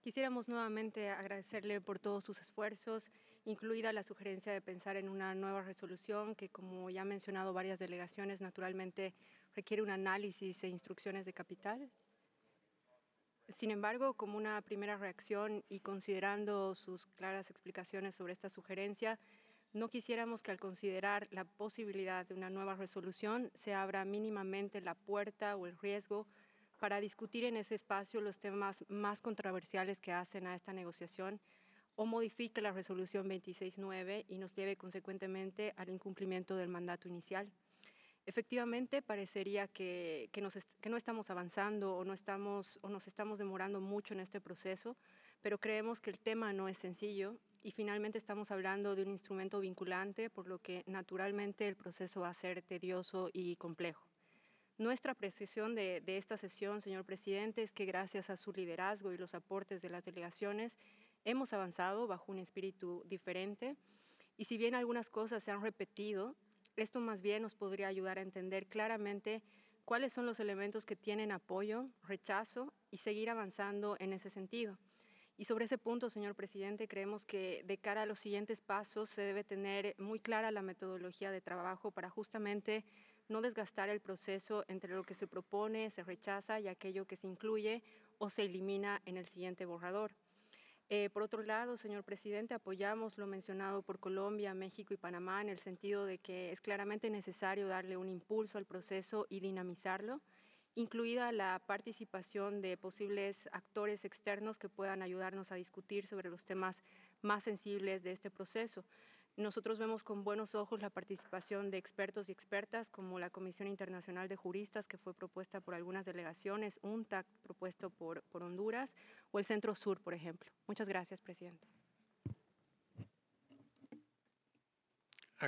Quisiéramos nuevamente agradecerle por todos sus esfuerzos, incluida la sugerencia de pensar en una nueva resolución que, como ya han mencionado varias delegaciones, naturalmente requiere un análisis e instrucciones de capital. Sin embargo, como una primera reacción y considerando sus claras explicaciones sobre esta sugerencia, no quisiéramos que al considerar la posibilidad de una nueva resolución se abra mínimamente la puerta o el riesgo para discutir en ese espacio los temas más controversiales que hacen a esta negociación o modifique la resolución 26.9 y nos lleve consecuentemente al incumplimiento del mandato inicial. Efectivamente, parecería que no estamos avanzando o nos estamos demorando mucho en este proceso, pero creemos que el tema no es sencillo y finalmente estamos hablando de un instrumento vinculante, por lo que naturalmente el proceso va a ser tedioso y complejo. Nuestra apreciación de esta sesión, señor presidente, es que gracias a su liderazgo y los aportes de las delegaciones hemos avanzado bajo un espíritu diferente y si bien algunas cosas se han repetido, esto más bien nos podría ayudar a entender claramente cuáles son los elementos que tienen apoyo, rechazo y seguir avanzando en ese sentido. Y sobre ese punto, señor presidente, creemos que de cara a los siguientes pasos se debe tener muy clara la metodología de trabajo para justamente no desgastar el proceso entre lo que se propone, se rechaza y aquello que se incluye o se elimina en el siguiente borrador. Por otro lado, señor presidente, apoyamos lo mencionado por Colombia, México y Panamá en el sentido de que es claramente necesario darle un impulso al proceso y dinamizarlo, incluida la participación de posibles actores externos que puedan ayudarnos a discutir sobre los temas más sensibles de este proceso. Nosotros vemos con buenos ojos la participación de expertos y expertas como la Comisión Internacional de Juristas, que fue propuesta por algunas delegaciones, UNTAC propuesto por Honduras, o el Centro Sur, por ejemplo. Muchas gracias, presidente.